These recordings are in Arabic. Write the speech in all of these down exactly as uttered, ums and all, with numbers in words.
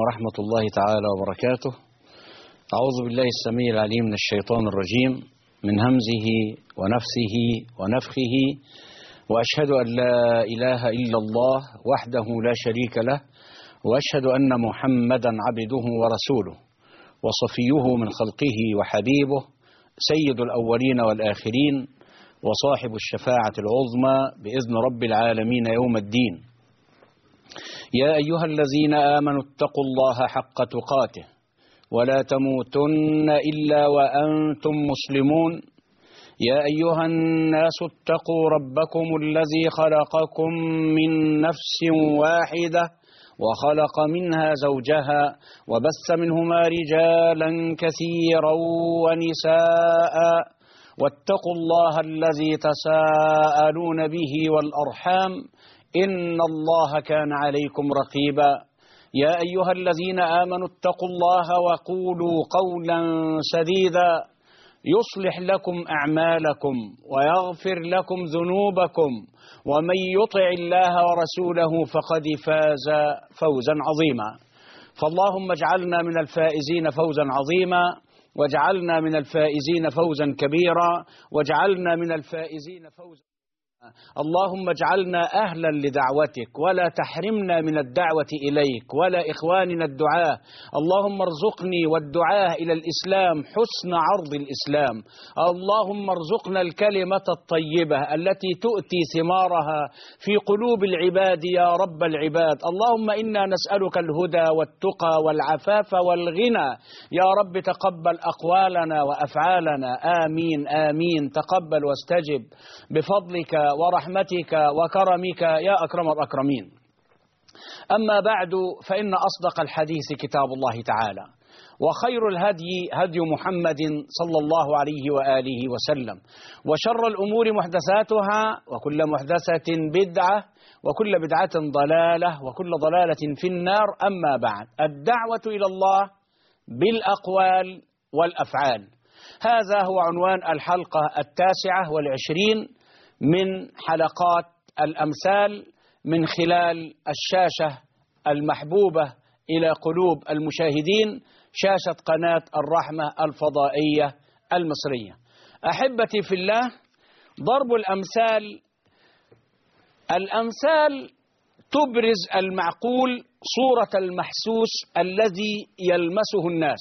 ورحمة الله تعالى وبركاته. أعوذ بالله السميع العليم من الشيطان الرجيم من همزه ونفسه ونفخه، وأشهد أن لا إله إلا الله وحده لا شريك له، وأشهد أن محمدا عبده ورسوله وصفيه من خلقه وحبيبه، سيد الأولين والآخرين، وصاحب الشفاعة العظمى بإذن رب العالمين يوم الدين. يا أيها الذين آمنوا اتقوا الله حق تقاته ولا تموتن إلا وأنتم مسلمون. يا أيها الناس اتقوا ربكم الذي خلقكم من نفس واحدة وخلق منها زوجها وبث منهما رجالا كثيرا ونساء، واتقوا الله الذي تساءلون به والأرحام إن الله كان عليكم رقيبا. يا أيها الذين آمنوا اتقوا الله وقولوا قولا سديدا يصلح لكم أعمالكم ويغفر لكم ذنوبكم، ومن يطع الله ورسوله فقد فاز فوزا عظيما. فاللهم اجعلنا من الفائزين فوزا عظيما، واجعلنا من الفائزين فوزا كبيرا، واجعلنا من الفائزين فوزا. اللهم اجعلنا أهلا لدعوتك ولا تحرمنا من الدعوة إليك ولا إخواننا الدعاة. اللهم ارزقني والدعاة إلى الإسلام حسن عرض الإسلام. اللهم ارزقنا الكلمة الطيبة التي تؤتي ثمارها في قلوب العباد يا رب العباد. اللهم إنا نسألك الهدى والتقى والعفاف والغنى يا رب. تقبل أقوالنا وأفعالنا، آمين آمين. تقبل واستجب بفضلك ورحمتك وكرمك يا أكرم الأكرمين. أما بعد، فإن أصدق الحديث كتاب الله تعالى، وخير الهدي هدي محمد صلى الله عليه وآله وسلم، وشر الأمور محدثاتها، وكل محدثة بدعة، وكل بدعة ضلالة، وكل ضلالة في النار. أما بعد، الدعوة إلى الله بالأقوال والأفعال، هذا هو عنوان الحلقة التاسعة والعشرين من حلقات الأمثال من خلال الشاشة المحبوبة إلى قلوب المشاهدين، شاشة قناة الرحمة الفضائية المصرية. أحبتي في الله، ضرب الأمثال الأمثال تبرز المعقول صورة المحسوس الذي يلمسه الناس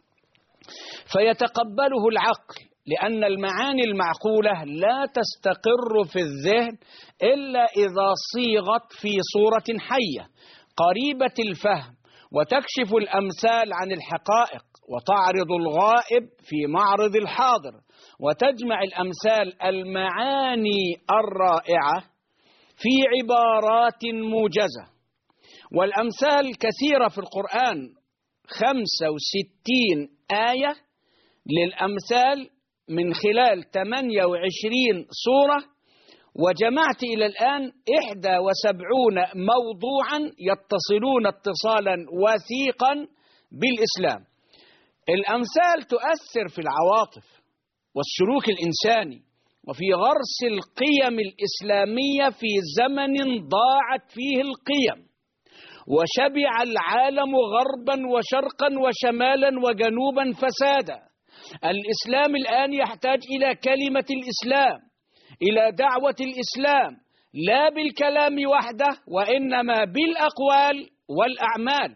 فيتقبله العقل، لأن المعاني المعقولة لا تستقر في الذهن إلا إذا صيغت في صورة حية قريبة الفهم، وتكشف الأمثال عن الحقائق وتعرض الغائب في معرض الحاضر، وتجمع الأمثال المعاني الرائعة في عبارات موجزة. والأمثال كثيرة في القرآن، خمسة وستين آية للأمثال من خلال ثمانية وعشرين سورة، وجمعت إلى الآن إحدى وسبعين موضوعا يتصلون اتصالا وثيقا بالإسلام. الأمثال تؤثر في العواطف والسلوك الإنساني وفي غرس القيم الإسلامية في زمن ضاعت فيه القيم وشبع العالم غربا وشرقا وشمالا وجنوبا فسادا. الإسلام الآن يحتاج إلى كلمة الإسلام، إلى دعوة الإسلام، لا بالكلام وحده وإنما بالأقوال والأعمال.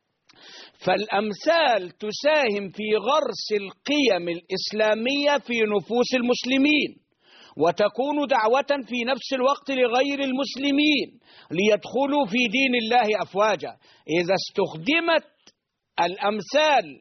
فالأمثال تساهم في غرس القيم الإسلامية في نفوس المسلمين، وتكون دعوة في نفس الوقت لغير المسلمين ليدخلوا في دين الله أفواجا. إذا استخدمت الأمثال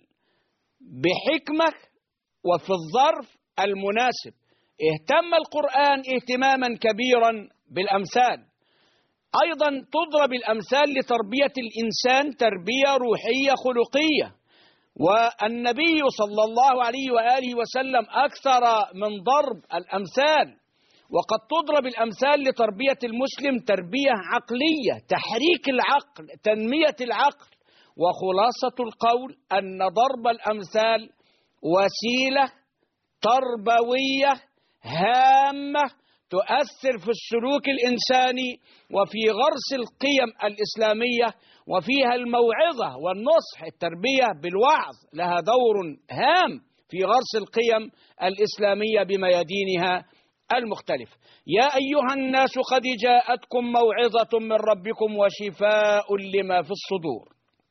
بحكمة وفي الظرف المناسب، اهتم القرآن اهتماما كبيرا بالأمثال. أيضا تضرب الأمثال لتربية الإنسان تربية روحية خلقية، والنبي صلى الله عليه وآله وسلم أكثر من ضرب الأمثال. وقد تضرب الأمثال لتربية المسلم تربية عقلية، تحريك العقل، تنمية العقل. وخلاصة القول أن ضرب الأمثال وسيلة تربوية هامة تؤثر في السلوك الإنساني وفي غرس القيم الإسلامية، وفيها الموعظة والنصح. التربية بالوعظ لها دور هام في غرس القيم الإسلامية بميادينها المختلف. يا أيها الناس قد جاءتكم موعظة من ربكم وشفاء لما في الصدور.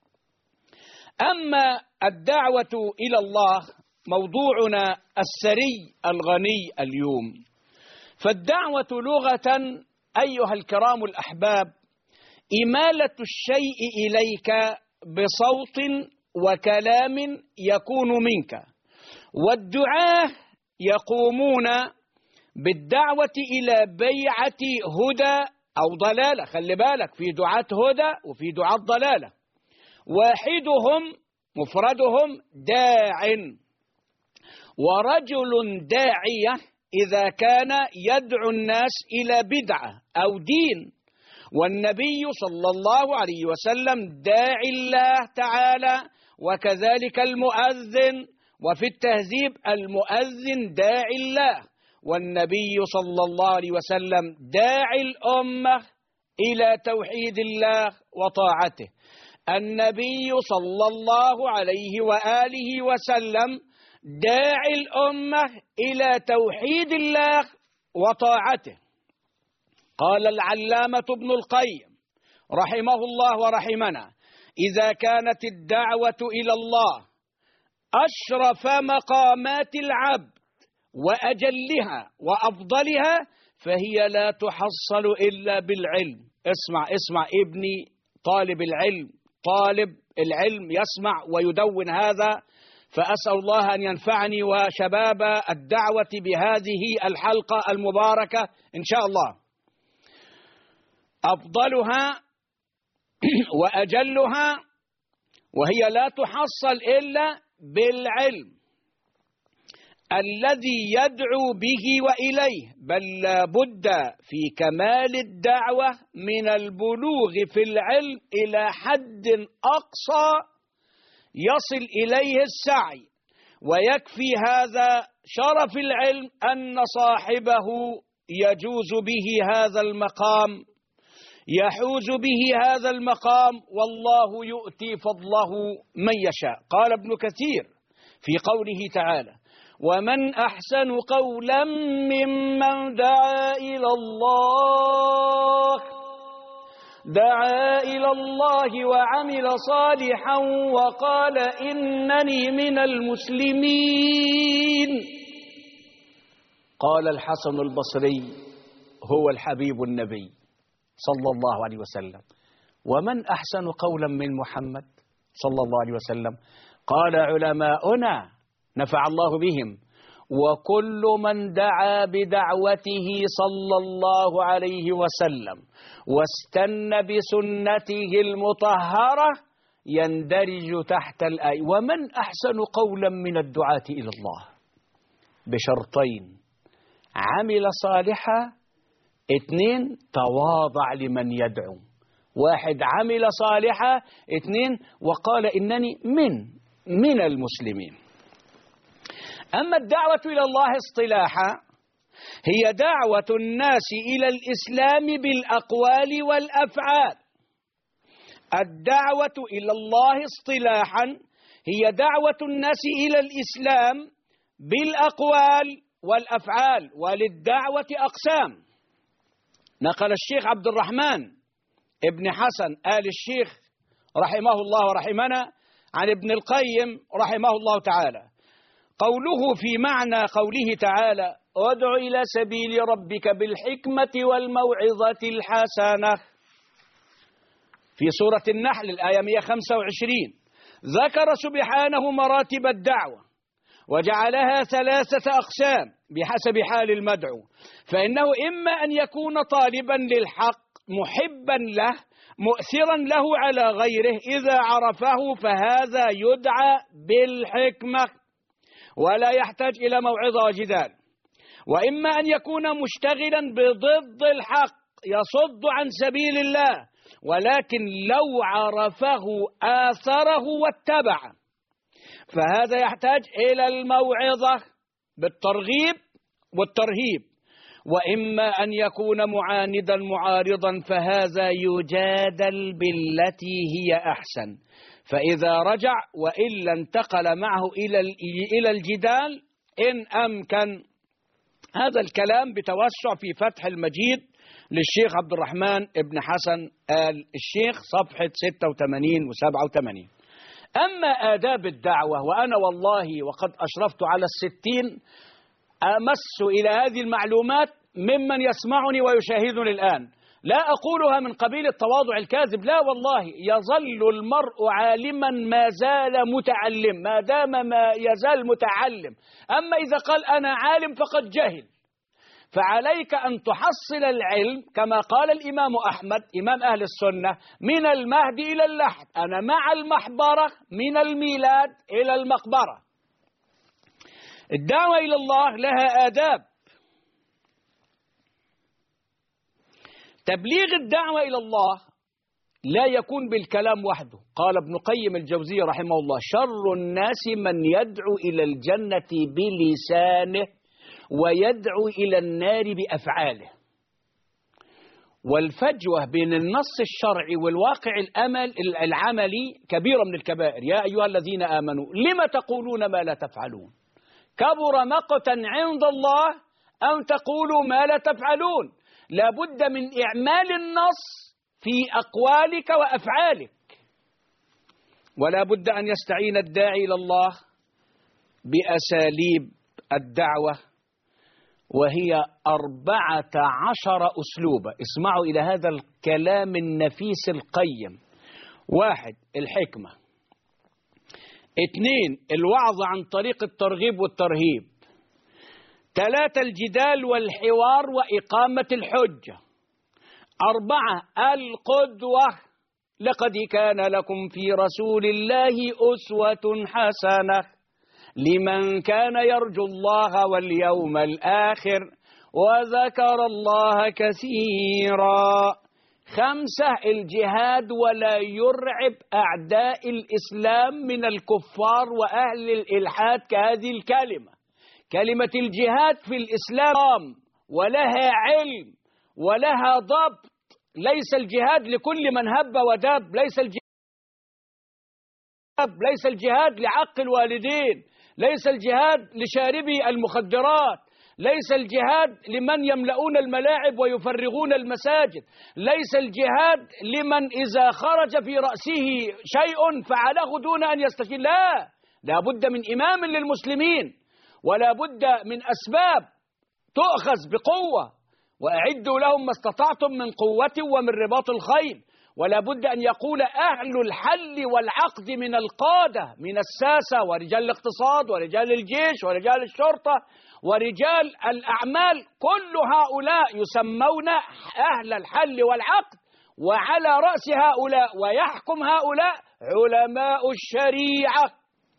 أما الدعوة إلى الله موضوعنا السري الغني اليوم، فالدعوة لغة أيها الكرام الأحباب إمالة الشيء إليك بصوت وكلام يكون منك، والدعاة يقومون بالدعوة إلى بيعة هدى أو ضلالة. خلي بالك، في دعاة هدى وفي دعاة ضلالة. واحدهم مفردهم داع، ورجل داعية إذا كان يدعو الناس إلى بدعة أو دين. والنبي صلى الله عليه وسلم داعي الله تعالى، وكذلك المؤذن، وفي التهذيب المؤذن داعي الله، والنبي صلى الله عليه وسلم داعي الأمة إلى توحيد الله وطاعته. النبي صلى الله عليه وآله وسلم داعي الأمة إلى توحيد الله وطاعته. قال العلامة ابن القيم رحمه الله ورحمنا: إذا كانت الدعوة إلى الله أشرف مقامات العبد وأجلها وأفضلها، فهي لا تحصل إلا بالعلم. اسمع اسمع ابني طالب العلم، طالب العلم يسمع ويدون هذا، فأسأل الله أن ينفعني وشباب الدعوة بهذه الحلقة المباركة إن شاء الله. أفضلها وأجلها، وهي لا تحصل إلا بالعلم الذي يدعو به وإليه، بل لا بد في كمال الدعوة من البلوغ في العلم إلى حد أقصى يصل إليه السعي. ويكفي هذا شرف العلم أن صاحبه يجوز به هذا المقام، يحوز به هذا المقام، والله يؤتي فضله من يشاء. قال ابن كثير في قوله تعالى: ومن أحسن قولا ممن دعا إلى الله دعا إلى الله وعمل صالحا وقال إنني من المسلمين. قال الحسن البصري هو الحبيب النبي صلى الله عليه وسلم: ومن أحسن قولا من محمد صلى الله عليه وسلم؟ قال علماؤنا نفع الله بهم: وكل من دعا بدعوته صلى الله عليه وسلم واستنى بسنته المطهرة يندرج تحت الآية. ومن أحسن قولا من الدعاة إلى الله، بشرطين: عمل صالحا، اثنين تواضع لمن يدعو. واحد عمل صالحا، اثنين وقال إنني من من المسلمين. أما الدعوة إلى الله اصطلاحا هي دعوة الناس إلى الإسلام بالأقوال والأفعال. الدعوة إلى الله اصطلاحا هي دعوة الناس إلى الإسلام بالأقوال والأفعال، وللدعوة أقسام. نقل الشيخ عبد الرحمن ابن حسن آل الشيخ رحمه الله ورحمنا عن ابن القيم رحمه الله تعالى قوله في معنى قوله تعالى: ادع إلى سبيل ربك بالحكمة والموعظة الحسنة، في سورة النحل الآية مئة وخمسة وعشرين. ذكر سبحانه مراتب الدعوة وجعلها ثلاثة أقسام بحسب حال المدعو، فإنه إما أن يكون طالبا للحق محبا له مؤثرا له على غيره إذا عرفه، فهذا يدعى بالحكمة ولا يحتاج إلى موعظة وجدال. وإما أن يكون مشتغلا بضد الحق يصد عن سبيل الله، ولكن لو عرفه آثره واتبعه، فهذا يحتاج إلى الموعظة بالترغيب والترهيب. وإما أن يكون معاندا معارضا، فهذا يجادل بالتي هي أحسن، فإذا رجع وإلا انتقل معه إلى إلى الجدال إن أمكن. هذا الكلام بتوسع في فتح المجيد للشيخ عبد الرحمن ابن حسن آل الشيخ، صفحة ستة وثمانين وسبعة وثمانين. أما آداب الدعوة، وأنا والله وقد أشرفت على الستين أمس إلى هذه المعلومات ممن يسمعني ويشاهدني الآن، لا أقولها من قبيل التواضع الكاذب، لا والله، يظل المرء عالما ما زال متعلم، ما دام ما يزال متعلم. أما إذا قال أنا عالم فقد جهل. فعليك أن تحصل العلم كما قال الإمام أحمد إمام أهل السنة: من المهد إلى اللحد، أنا مع المحبرة من الميلاد إلى المقبرة. الدعوة إلى الله لها آداب. تبليغ الدعوة إلى الله لا يكون بالكلام وحده. قال ابن قيم الجوزية رحمه الله: شر الناس من يدعو إلى الجنة بلسانه ويدعو إلى النار بأفعاله. والفجوة بين النص الشرعي والواقع الأمل العملي كبيرة من الكبائر. يا أيها الذين آمنوا لم تقولون ما لا تفعلون، كبر مقتا عند الله أن تقولوا ما لا تفعلون. لا بد من إعمال النص في أقوالك وأفعالك، ولا بد أن يستعين الداعي إلى الله بأساليب الدعوة، وهي أربعة عشر أسلوبا. اسمعوا إلى هذا الكلام النفيس القيم. واحد: الحكمة. اثنين: الوعظ عن طريق الترغيب والترهيب. ثلاثة: الجدال والحوار وإقامة الحجة. أربعة: القدوة. لقد كان لكم في رسول الله أسوة حسنة لمن كان يرجو الله واليوم الآخر وذكر الله كثيرا. خمسة: الجهاد ولا يرعب أعداء الإسلام من الكفار وأهل الإلحاد كهذه الكلمة. كلمة الجهاد في الإسلام ولها علم ولها ضبط. ليس الجهاد لكل من هب ودب، ليس الجهاد ليس الجهاد لعق الوالدين، ليس الجهاد لشاربي المخدرات، ليس الجهاد لمن يملؤون الملاعب ويفرغون المساجد، ليس الجهاد لمن إذا خرج في رأسه شيء فعله دون أن يستشير. لا، لا بد من إمام للمسلمين، ولا بد من أسباب تؤخذ بقوة، وأعدوا لهم ما استطعتم من قوة ومن رباط الخيل. ولا بد أن يقول أهل الحل والعقد من القادة من الساسة ورجال الاقتصاد ورجال الجيش ورجال الشرطة ورجال الأعمال، كل هؤلاء يسمون أهل الحل والعقد، وعلى رأس هؤلاء ويحكم هؤلاء علماء الشريعة.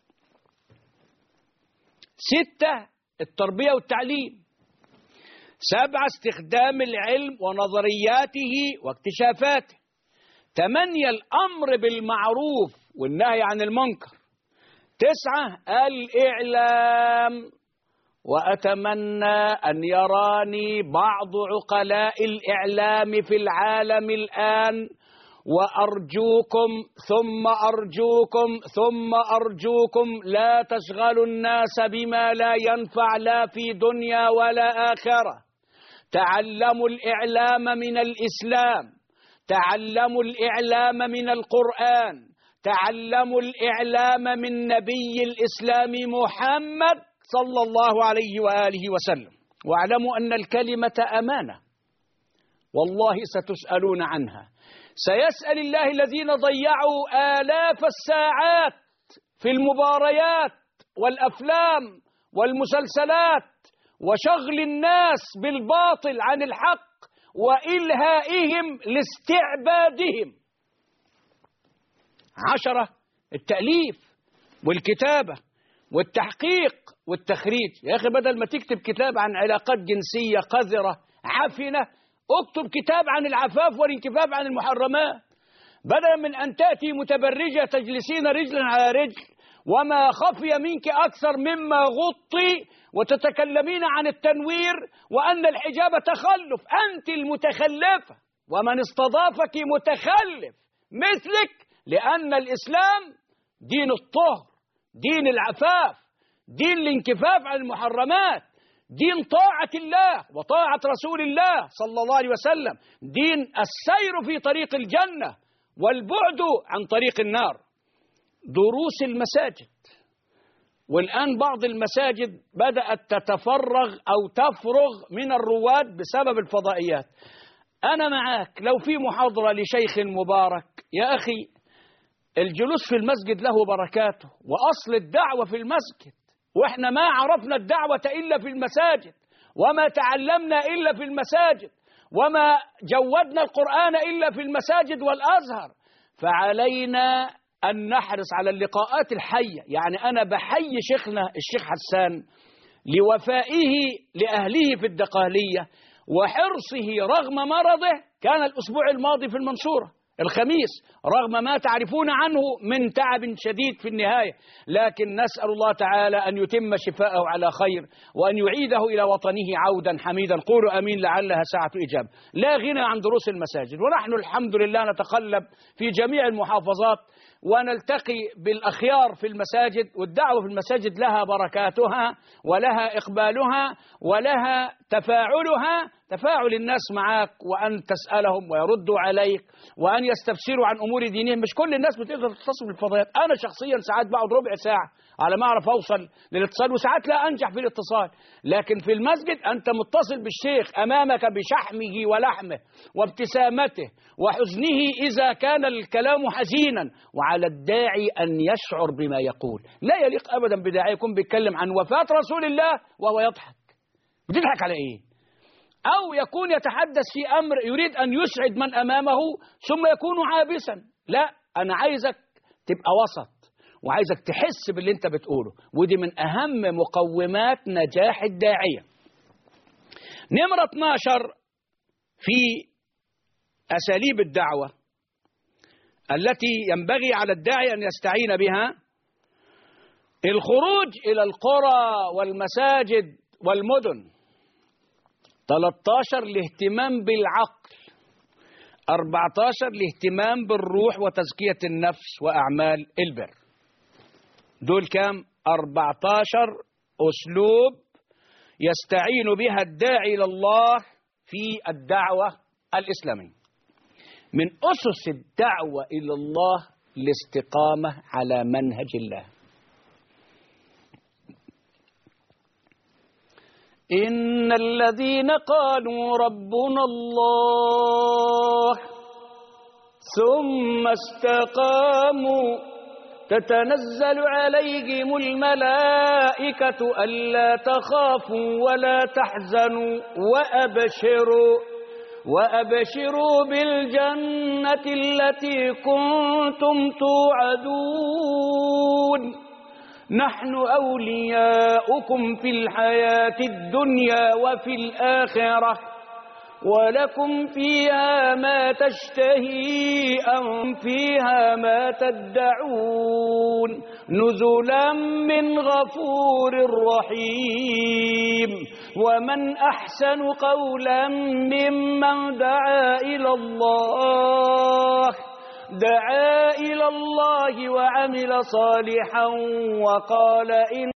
ستة: التربية والتعليم. سبعة: استخدام العلم ونظرياته واكتشافاته. ثمانية: الأمر بالمعروف والنهي عن المنكر. تسعة: الإعلام. وأتمنى أن يراني بعض عقلاء الإعلام في العالم الآن، وأرجوكم ثم أرجوكم ثم أرجوكم لا تشغلوا الناس بما لا ينفع لا في دنيا ولا آخرة. تعلموا الإعلام من الإسلام، تعلموا الإعلام من القرآن، تعلموا الإعلام من نبي الإسلام محمد صلى الله عليه وآله وسلم. واعلموا أن الكلمة أمانة، والله ستسألون عنها. سيسأل الله الذين ضيعوا آلاف الساعات في المباريات والأفلام والمسلسلات وشغل الناس بالباطل عن الحق وإلهائهم لاستعبادهم. عشرة: التأليف والكتابة والتحقيق والتخريج. يا أخي، بدل ما تكتب كتاب عن علاقات جنسية قذرة عفنة، اكتب كتاب عن العفاف والانكفاف عن المحرمات. بدلا من أن تأتي متبرجة تجلسين رجلا على رجل وما خفي منك أكثر مما غطي، وتتكلمين عن التنوير وأن الحجاب تخلف. أنت المتخلفة، ومن استضافك متخلف مثلك، لأن الإسلام دين الطهر، دين العفاف، دين الانكفاف عن المحرمات، دين طاعة الله وطاعة رسول الله صلى الله عليه وسلم، دين السير في طريق الجنة والبعد عن طريق النار. دروس المساجد، والآن بعض المساجد بدأت تتفرغ أو تفرغ من الرواد بسبب الفضائيات. أنا معاك، لو في محاضرة لشيخ مبارك يا أخي، الجلوس في المسجد له بركاته، وأصل الدعوة في المسجد، وإحنا ما عرفنا الدعوة إلا في المساجد، وما تعلمنا إلا في المساجد، وما جودنا القرآن إلا في المساجد والأزهر. فعلينا أن نحرص على اللقاءات الحية. يعني أنا بحيي شيخنا الشيخ حسان لوفائه لأهله في الدقهلية وحرصه رغم مرضه. كان الأسبوع الماضي في المنصورة الخميس، رغم ما تعرفون عنه من تعب شديد في النهاية، لكن نسأل الله تعالى أن يتم شفاءه على خير، وأن يعيده إلى وطنه عودا حميدا. قولوا أمين لعلها ساعة إجابة. لا غنى عن دروس المساجد، ونحن الحمد لله نتقلب في جميع المحافظات ونلتقي بالأخيار في المساجد، والدعوة في المساجد لها بركاتها ولها إقبالها ولها تفاعلها، تفاعل الناس معك، وأن تسألهم ويردوا عليك، وأن يستفسروا عن أمور دينهم. مش كل الناس بتقدر تتصل بالفضائيات. أنا شخصيا ساعات بقعد ربع ساعة على ما أعرف أوصل للاتصال، وساعات لا أنجح في الاتصال. لكن في المسجد أنت متصل بالشيخ أمامك بشحمه ولحمه وابتسامته وحزنه إذا كان الكلام حزينا، وعلى الداعي أن يشعر بما يقول. لا يليق أبدا بداعي يكون بيتكلم عن وفاة رسول الله وهو يضحك. بتضحك على إيه؟ أو يكون يتحدث في أمر يريد أن يسعد من أمامه ثم يكون عابسا. لا، أنا عايزك تبقى وسط، وعايزك تحس باللي انت بتقوله، ودي من أهم مقومات نجاح الداعية. نمرة اثناشر في أساليب الدعوة التي ينبغي على الداعي أن يستعين بها: الخروج إلى القرى والمساجد والمدن. ثلاثة عشر الاهتمام بالعقل. أربعة عشر الاهتمام بالروح وتزكية النفس وأعمال البر. دول كام؟ أربعة عشر أسلوب يستعين بها الداعي إلى الله في الدعوة الإسلامية. من أسس الدعوة إلى الله الاستقامة على منهج الله. إن الذين قالوا ربنا الله ثم استقاموا تتنزل عليهم الملائكة ألا تخافوا ولا تحزنوا وأبشروا وأبشروا بالجنة التي كنتم توعدون نحن أولياؤكم في الحياة الدنيا وفي الآخرة ولكم فيها ما تشتهي أنفسكم فيها ما تدعون نزلا من غفور رحيم. ومن أحسن قولا ممن دعا إلى الله دعا إلى الله وعمل صالحا وقال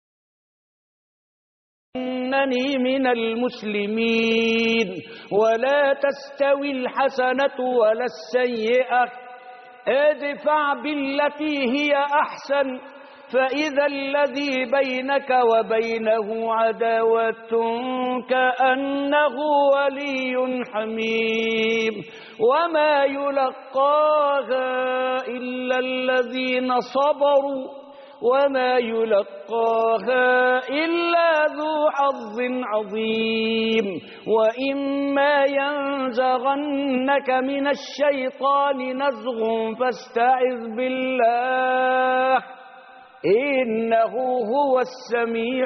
إنني من المسلمين. ولا تستوي الحسنة ولا السيئة ادفع بالتي هي أحسن فإذا الذي بينك وبينه عداوة كأنه ولي حميم. وما يلقاها إلا الذين صبروا وما يلقاها إلا ذو حظ عظيم. وإما ينزغنك من الشيطان نزغ فاستعذ بالله إنه هو السميع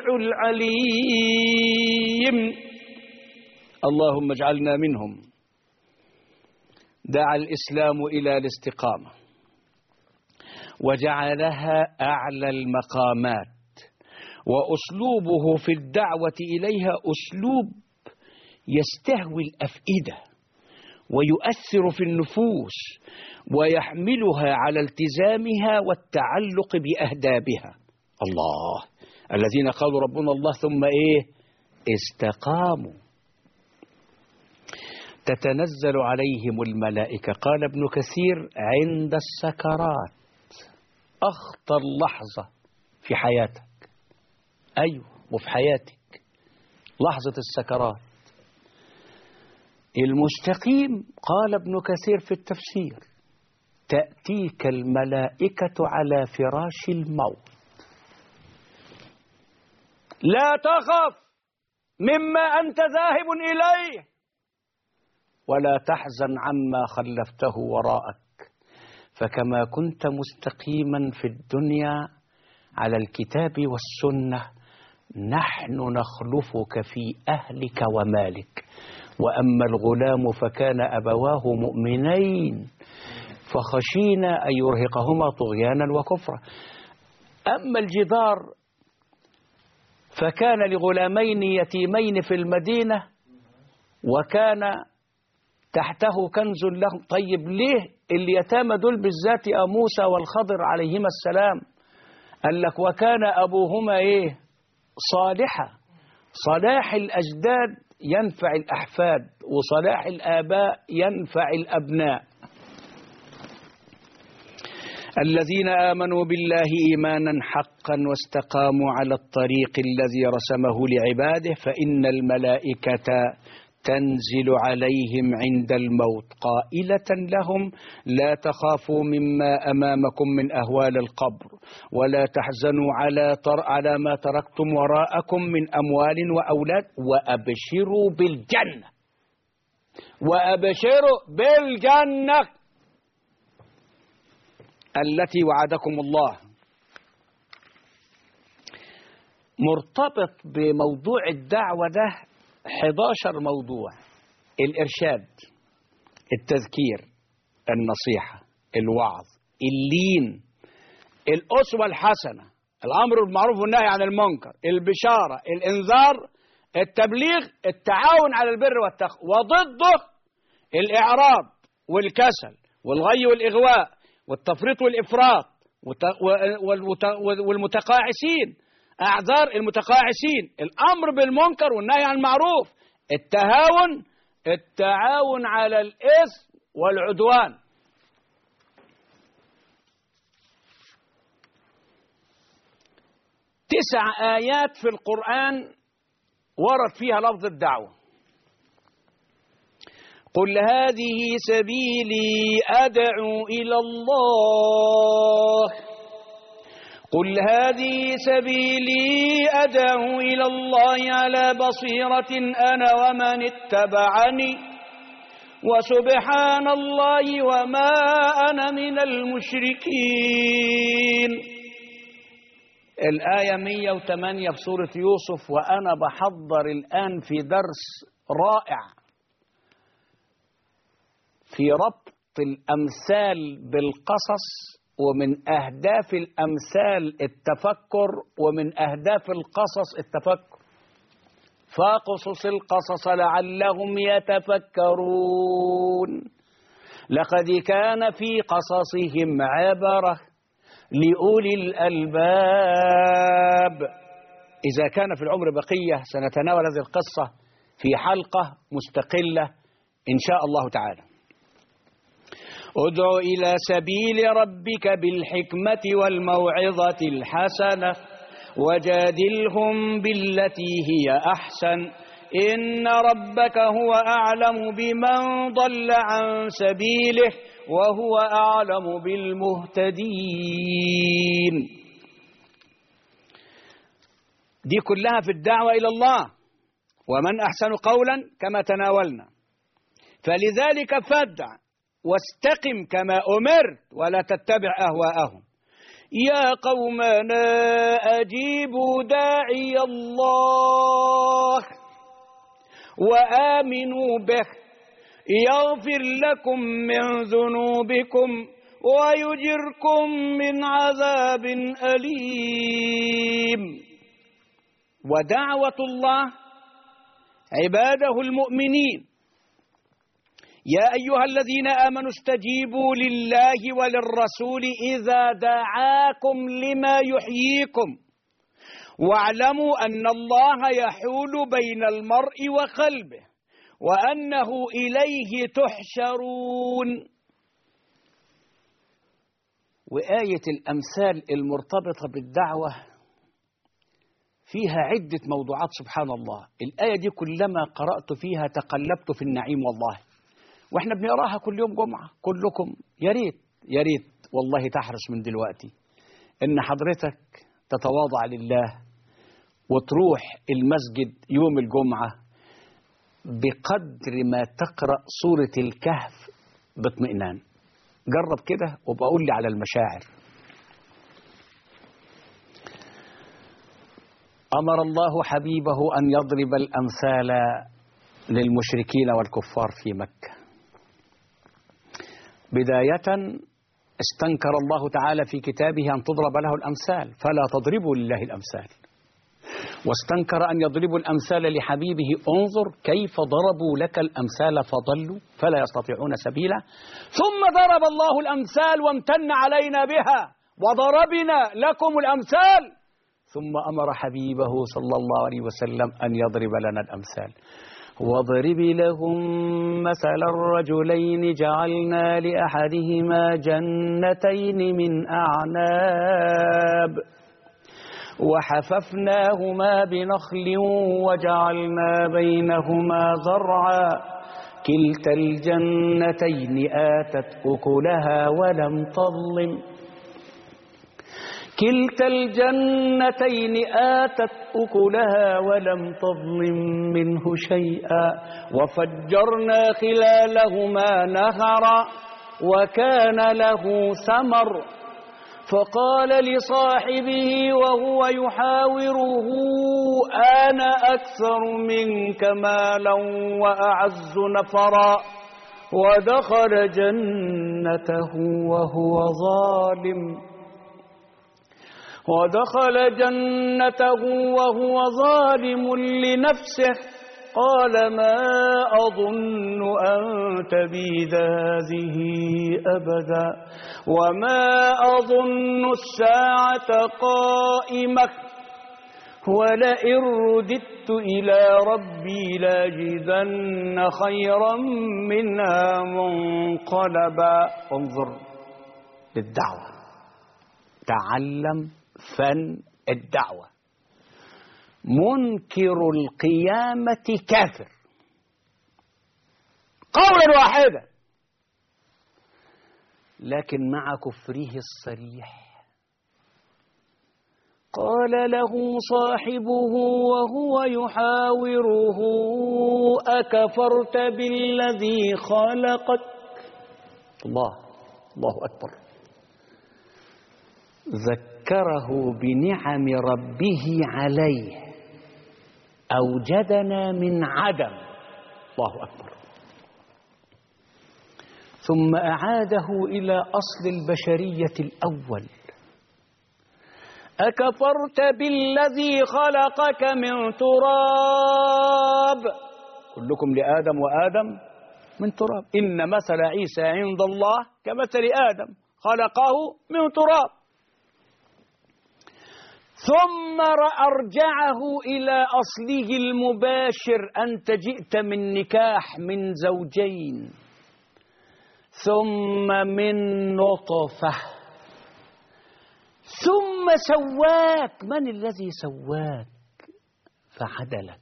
العليم. اللهم اجعلنا منهم. دعا الإسلام إلى الاستقامة، وجعلها أعلى المقامات، وأسلوبه في الدعوة إليها أسلوب يستهوي الأفئدة ويؤثر في النفوس ويحملها على التزامها والتعلق بأهدابها. الله، الذين قالوا ربنا الله ثم إيه؟ استقاموا تتنزل عليهم الملائكة. قال ابن كثير عند السكرات، أخطر لحظة في حياتك، أيوة وفي حياتك لحظة السكرات. المستقيم قال ابن كثير في التفسير تأتيك الملائكة على فراش الموت، لا تخف مما أنت ذاهب إليه ولا تحزن عما خلفته وراءك، فكما كنت مستقيما في الدنيا على الكتاب والسنة نحن نخلفك في أهلك ومالك. وأما الغلام فكان أبواه مؤمنين فخشينا أن يرهقهما طغيانا وكفرا. أما الجدار فكان لغلامين يتيمين في المدينة وكان تحته كنز لهم. طيب ليه اليتامى دول بالذات يا موسى والخضر عليهما السلام؟ قال لك وكان أبوهما إيه؟ صالحا. صلاح الأجداد ينفع الأحفاد وصلاح الآباء ينفع الأبناء. الذين آمنوا بالله إيمانا حقا واستقاموا على الطريق الذي رسمه لعباده فإن الملائكة تنزل عليهم عند الموت قائلة لهم لا تخافوا مما أمامكم من أهوال القبر ولا تحزنوا على تر على ما تركتم وراءكم من أموال وأولاد وأبشروا بالجنة. وأبشروا بالجنة التي وعدكم الله. مرتبط بموضوع الدعوة ده أحد عشر موضوع: الإرشاد، التذكير، النصيحة، الوعظ، اللين، الأسوة الحسنة، الأمر بالمعروف والنهي عن المنكر، البشارة، الإنذار، التبليغ، التعاون على البر والتقوى. وضده الإعراض والكسل والغي والإغواء والتفريط والإفراط والمتقاعسين، أعذار المتقاعسين، الأمر بالمنكر والنهي عن المعروف، التهاون، التعاون على الإثم والعدوان. تسع آيات في القرآن ورد فيها لفظ الدعوة. قل هذه سبيلي أدعو إلى الله قل هذه سبيلي أدعو إلى الله على بصيرة أنا ومن اتبعني وسبحان الله وما أنا من المشركين. الآية مئة وثمانية في سورة يوسف. وأنا بحضر الآن في درس رائع في ربط الأمثال بالقصص، ومن أهداف الأمثال التفكر، ومن أهداف القصص التفكر. فاقصص القصص لعلهم يتفكرون لقد كان في قصصهم عبرة لأولي الألباب. إذا كان في العمر بقية سنتناول هذه القصة في حلقة مستقلة إن شاء الله تعالى. ادع إلى سبيل ربك بالحكمة والموعظة الحسنة وجادلهم بالتي هي أحسن إن ربك هو أعلم بمن ضل عن سبيله وهو أعلم بالمهتدين. دي كلها في الدعوة إلى الله. ومن أحسن قولا كما تناولنا. فلذلك فادع واستقم كما أمرت ولا تتبع أهواءهم. يا قومنا أجيبوا داعي الله وآمنوا به يغفر لكم من ذنوبكم ويجركم من عذاب أليم. ودعوة الله عباده المؤمنين: يا أيها الذين آمنوا استجيبوا لله وللرسول إذا دعاكم لما يحييكم واعلموا أن الله يحول بين المرء وقلبه وأنه إليه تحشرون. وآية الأمثال المرتبطة بالدعوة فيها عدة موضوعات سبحان الله. الآية دي كلما قرأت فيها تقلبت في النعيم والله، واحنا بنقراها كل يوم جمعة. كلكم يا ريت يا ريت والله تحرص من دلوقتي ان حضرتك تتواضع لله وتروح المسجد يوم الجمعة بقدر ما تقرأ سورة الكهف باطمئنان. جرب كده وابقى قول لي على المشاعر. أمر الله حبيبه أن يضرب الأمثال للمشركين والكفار في مكة. بداية استنكر الله تعالى في كتابه أن تضرب له الأمثال، فلا تضربوا لله الأمثال. واستنكر أن يضربوا الأمثال لحبيبه، انظر كيف ضربوا لك الأمثال فضلوا فلا يستطيعون سبيلا. ثم ضرب الله الأمثال وامتن علينا بها وضربنا لكم الأمثال، ثم أمر حبيبه صلى الله عليه وسلم أن يضرب لنا الأمثال. واضرب لهم مثل الرجلين جعلنا لأحدهما جنتين من أعناب وحففناهما بنخل وجعلنا بينهما زرعا كلتا الجنتين آتت أكلها ولم تظلم كلتا الجنتين آتت أكلها ولم تظلم منه شيئا وفجرنا خلالهما نهرا وكان له ثمر فقال لصاحبه وهو يحاوره أنا أكثر منك مالا وأعز نفرا ودخل جنته وهو ظالم ودخل جنته وهو ظالم لنفسه قال ما أظن أن تبيد هذه أبدا وما أظن الساعة قائمة ولئن رددت إلى ربي لاجدن خيرا منها منقلبا. انظر للدعوة، تعلم فن الدعوة. منكر القيامة كافر قولا واحدا، لكن مع كفره الصريح قال له صاحبه وهو يحاوره أكفرت بالذي خلقك. الله الله أكبر. ذكره بنعم ربه عليه، أوجدنا من عدم. الله أكبر. ثم أعاده إلى أصل البشرية الأول. أكفرت بالذي خلقك من تراب. كلكم لآدم وآدم من تراب. إن مثل عيسى عند الله كمثل آدم خلقه من تراب. ثم أرجعه إلى أصله المباشر، أنت جئت من نكاح من زوجين ثم من نطفة ثم سواك. من الذي سواك فعدلك؟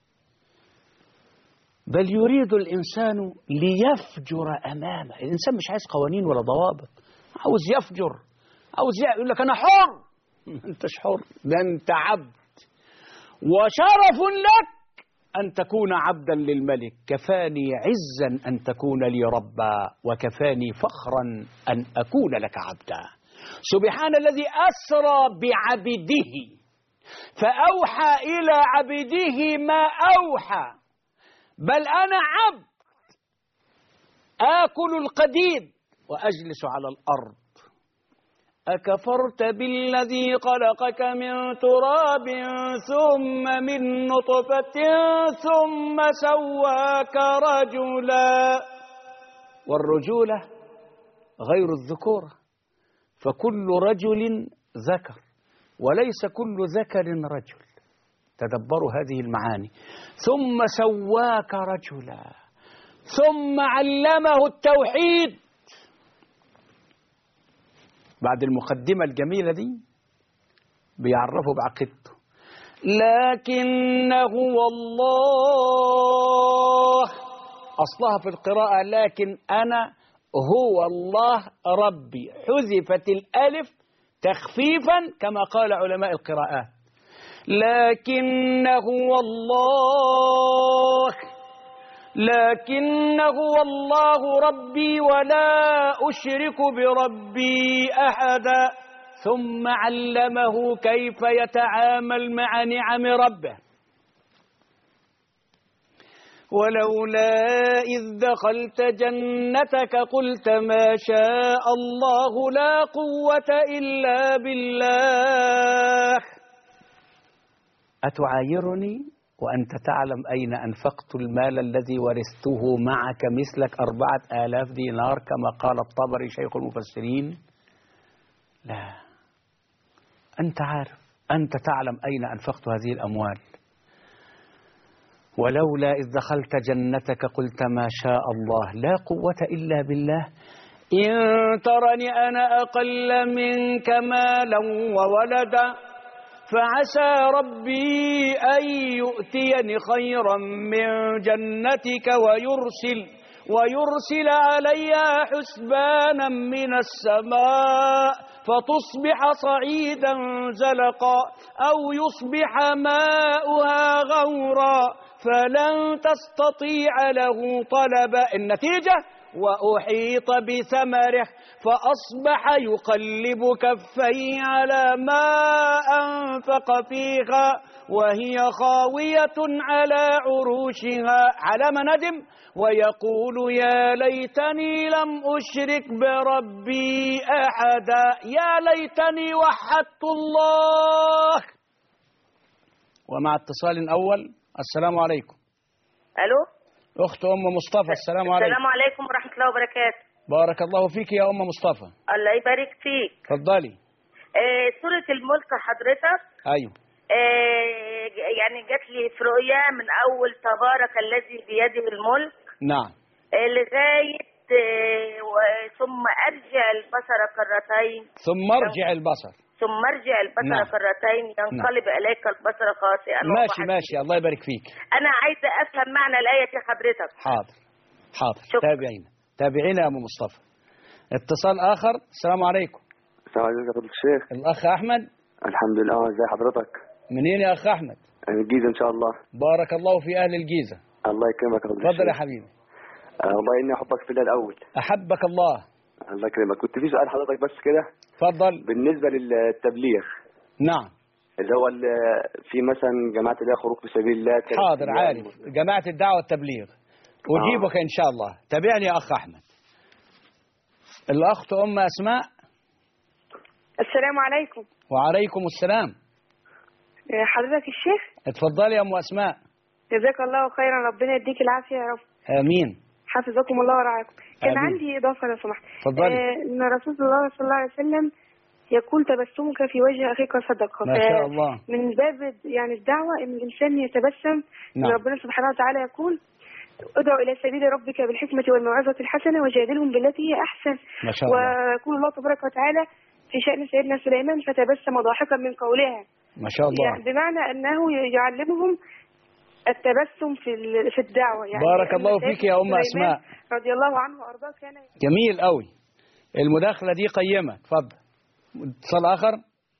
بل يريد الإنسان ليفجر أمامه. الإنسان مش عايز قوانين ولا ضوابط، عاوز يفجر، عاوز يقول لك أنا حر. أنتش حر، ده أنت عبد، وشرف لك أن تكون عبدا للملك. كفاني عزا أن تكون لي ربا وكفاني فخرا أن أكون لك عبدا. سبحان الذي أسرى بعبده فأوحى إلى عبده ما أوحى. بل أنا عبد آكل القديد وأجلس على الأرض. أكفرت بالذي خلقك من تراب ثم من نطفة ثم سواك رجلا. والرجولة غير الذكورة، فكل رجل ذكر وليس كل ذكر رجل. تدبروا هذه المعاني. ثم سواك رجلا، ثم علمه التوحيد. بعد المقدمة الجميلة دي بيعرفه بعقيدته. لكنه الله، أصلها في القراءة لكن أنا هو الله ربي، حذفت الألف تخفيفا كما قال علماء القراءات. لكنه الله، لكنه الله ربي ولا أشرك بربي أحدا. ثم علمه كيف يتعامل مع نعم ربه. ولولا إذ دخلت جنتك قلت ما شاء الله لا قوة إلا بالله. أتعايرني وأنت تعلم أين أنفقت المال الذي ورثته معك مثلك أربعة آلاف دينار كما قال الطبري شيخ المفسرين؟ لا، أنت عارف، أنت تعلم أين أنفقت هذه الأموال. ولولا إذ دخلت جنتك قلت ما شاء الله لا قوة إلا بالله إن ترني أنا أقل منك مالا وولدا فعسى ربي أن يؤتيني خيرا من جنتك ويرسل ويرسل عليها حسبانا من السماء فتصبح صعيدا زلقا أو يصبح ماؤها غورا فلن تستطيع له طلبا. النتيجة وأحيط بثمره فأصبح يقلب كفيه على ما أنفق فيها وهي خاوية على عروشها على ما ندم ويقول يا ليتني لم أشرك بربي أحدا، يا ليتني وحدت الله. ومع اتصال أول. السلام عليكم. ألو أخت أم مصطفى. السلام عليكم. السلام عليكم ورحمة الله وبركاته. بارك الله فيك يا أم مصطفى. الله يبارك فيك. اتفضلي. آه سورة الملك حضرتك. أيوه. آه يعني جات لي في رؤيا من أول تبارك الذي بيده الملك. نعم. آه لغاية آه ثم أرجع البصر كرتين. ثم أرجع البصر. ثم ارجع البصر نعم. كرتين ينقلب نعم. إليك البصر خاسئا. ماشي ماشي الله يبارك فيك. أنا عايزة أفهم معنى الآية دي حضرتك. حاضر حاضر. شكرا. تابعينا تابعينا يا أم مصطفى. اتصال آخر. السلام عليكم. السلام عليكم يا فضيلة الشيخ. الأخ أحمد. الحمد لله. ازي حضرتك؟ منين يا أخ أحمد؟ من الجيزة إن شاء الله. بارك الله في أهل الجيزة. الله يكرمك يا فضيلة الشيخ. تفضل يا حبيبي. آه والله إني أحبك في الله الأول. أحبك الله. الله يكرمك. كنت في سؤال حضرتك بس كده. تفضل. بالنسبة للتبليغ. نعم. اللي هو في مثلا جماعة اللي هي خروج في سبيل الله. حاضر عارف جماعة الدعوة والتبليغ. أجيبك آه. إن شاء الله. تابعني يا أخ أحمد. الأخت أم أسماء. السلام عليكم. وعليكم السلام. حضرتك الشيخ. اتفضلي يا أم أسماء. جزاك الله خيرا، ربنا يديك العافية يا رب. آمين. حفظكم الله ورعاكم. كان آمين. عندي إضافة لو سمحت. اتفضلي. آه إن رسول الله صلى الله عليه وسلم يقول تبسمك في وجه أخيك صدقة. ما شاء الله. من باب يعني الدعوة إن الإنسان يتبسم. نعم. ربنا سبحانه وتعالى يقول ادعو إلى سبيل ربك بالحكمة والموعظة الحسنة وجادلهم بالتي هي أحسن. ما شاء الله. ويقول الله تبارك وتعالى في شأن سيدنا سليمان فتبسم ضاحكا من قولها. ما شاء الله. يعني بمعنى أنه يعلمهم التبسم في في الدعوة. يعني بارك الله فيك يا أم أسماء. رضي الله عنه وأرضاه. كان جميل قوي. المداخلة دي قيمة. اتفضل. اتصال آخر.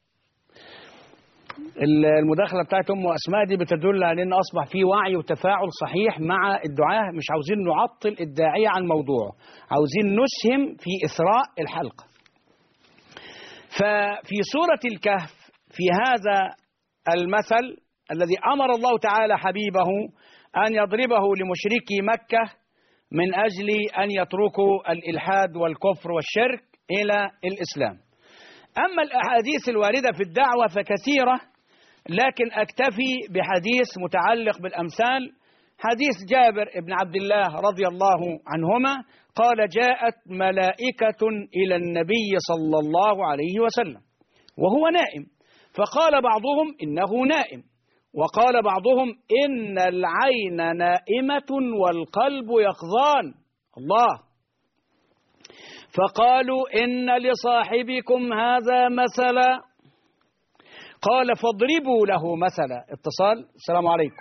المداخلة بتاعت أم أسماء دي بتدل على أن أصبح في وعي وتفاعل صحيح مع الدعاة. مش عاوزين نعطل الداعية عن موضوعه، عاوزين نسهم في إثراء الحلقة. ففي سورة الكهف في هذا المثل الذي أمر الله تعالى حبيبه أن يضربه لمشركي مكة من أجل أن يتركوا الإلحاد والكفر والشرك إلى الإسلام. أما الأحاديث الواردة في الدعوة فكثيرة، لكن أكتفي بحديث متعلق بالأمثال. حديث جابر بن عبد الله رضي الله عنهما قال: جاءت ملائكة إلى النبي صلى الله عليه وسلم وهو نائم، فقال بعضهم إنه نائم، وقال بعضهم إن العين نائمة والقلب يقظان. الله. فقالوا إن لصاحبكم هذا مثلا، قال فاضربوا له مثلا. اتصال. السلام عليكم.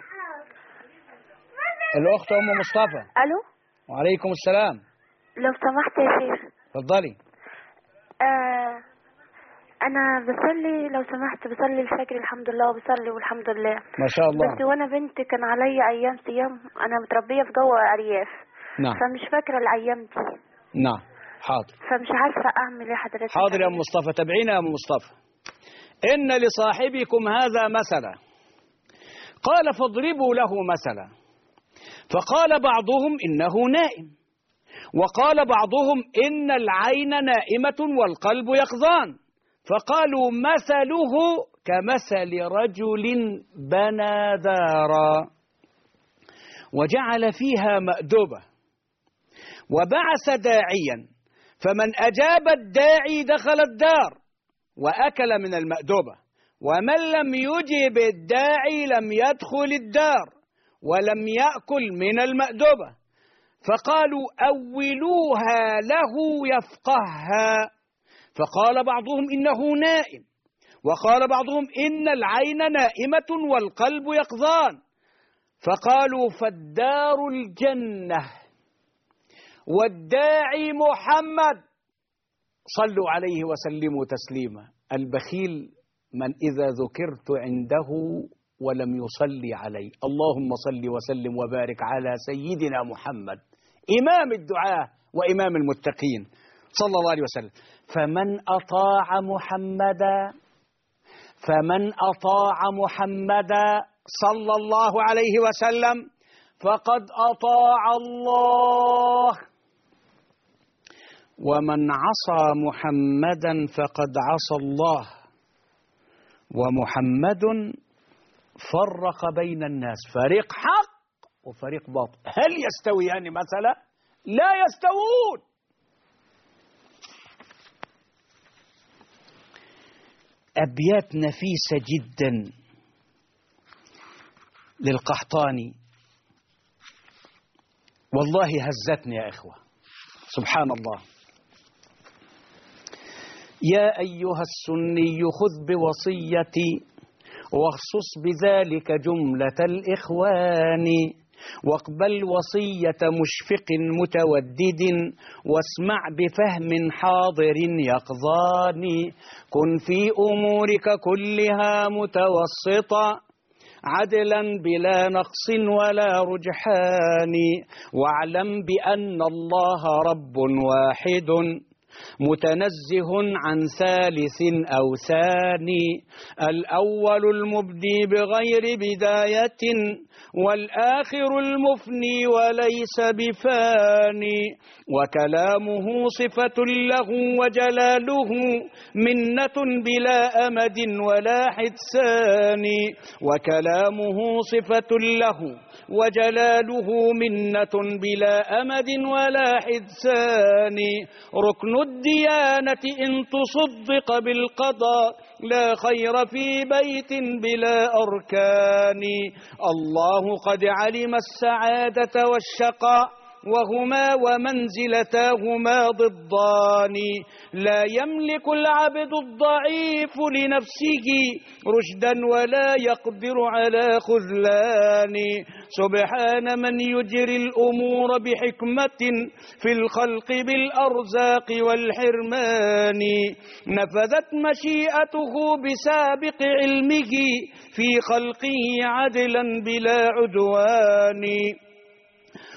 الأخت أم مصطفى. ألو. وعليكم السلام. لو سمحت يا شيخ. اتفضلي. آه أنا بصلي، لو سمحت بصلي الفجر الحمد لله، وبصلي والحمد لله ما شاء الله. بس وأنا بنت كان عليا أيام صيام، أنا متربية في جو أرياف. نعم. فمش فاكرة الأيام دي. نعم. حاضر. فمش عارفة أعمل إيه حضرتك. حاضر يا أم مصطفى. تابعينا يا أم مصطفى. إن لصاحبكم هذا مثلا، قال فاضربوا له مثلا. فقال بعضهم إنه نائم، وقال بعضهم إن العين نائمة والقلب يقظان. فقالوا مثله كمثل رجل بنى دارا وجعل فيها مأدبة وبعث داعيا، فمن أجاب الداعي دخل الدار وأكل من المأدبة، ومن لم يجب الداعي لم يدخل الدار ولم يأكل من المأدبة. فقالوا أولوها له يفقهها. فقال بعضهم إنه نائم، وقال بعضهم إن العين نائمة والقلب يقظان. فقالوا فالدار الجنة والداعي محمد صلوا عليه وسلموا تسليما. البخيل من إذا ذكرت عنده ولم يصلي علي. اللهم صل وسلم وبارك على سيدنا محمد إمام الدعاة وإمام المتقين صلى الله عليه وسلم. فمن أطاع محمدا فمن أطاع محمدا صلى الله عليه وسلم فقد أطاع الله، ومن عصى محمدا فقد عصى الله، ومحمد فرق بين الناس، فريق حق وفريق باطل. هل يستويان مثلا؟ لا يستوون. أبيات نفيسة جدا للقحطاني والله هزتني يا إخوة. سبحان الله. يا أيها السني خذ بوصيتي واخصص بذلك جملة الإخوان، واقبل وصية مشفق متودد واسمع بفهم حاضر يقظان. كن في أمورك كلها متوسطا عدلا بلا نقص ولا رجحان، واعلم بأن الله رب واحد متنزه عن ثالث أو ثاني، الأول المبدي بغير بداية والآخر المفني وليس بفاني، وكلامه صفة له وجلاله منة بلا أمد ولا حدسان، وكلامه صفة له وجلاله منة بلا أمد ولا حدسان، ركن الديانة إن تصدق بالقضاء لا خير في بيت بلا أركان، الله قد علم السعادة والشقاء وهما ومنزلتاهما ضدان، لا يملك العبد الضعيف لنفسه رشدا ولا يقدر على خذلان، سبحان من يجري الأمور بحكمة في الخلق بالأرزاق والحرمان، نفذت مشيئته بسابق علمه في خلقه عدلا بلا عدوان،